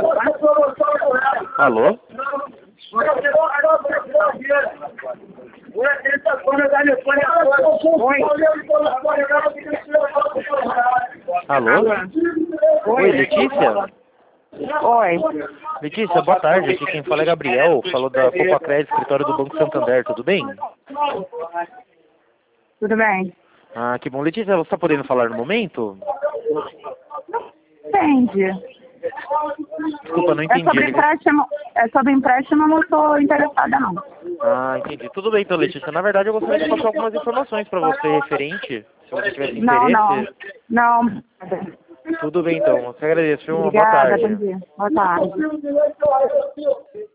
Alô? Alô? Oi, Letícia? Oi, Letícia, boa tarde. Aqui quem fala é Gabriel. Falou da Popacred, escritório do Banco Santander. Tudo bem? tudo bem? Ah, que bom. Letícia, você está podendo falar no momento? Depende. Desculpa, não É entendi. sobre empréstimo, não estou interessada não. Ah, entendi. Tudo bem então, Letícia. Na verdade, eu gostaria de passar algumas informações para você referente, se você tivesse Não, não. interesse. Não. Tudo bem então. Eu te agradeço. Uma boa Obrigada, bom tarde. dia. Boa tarde.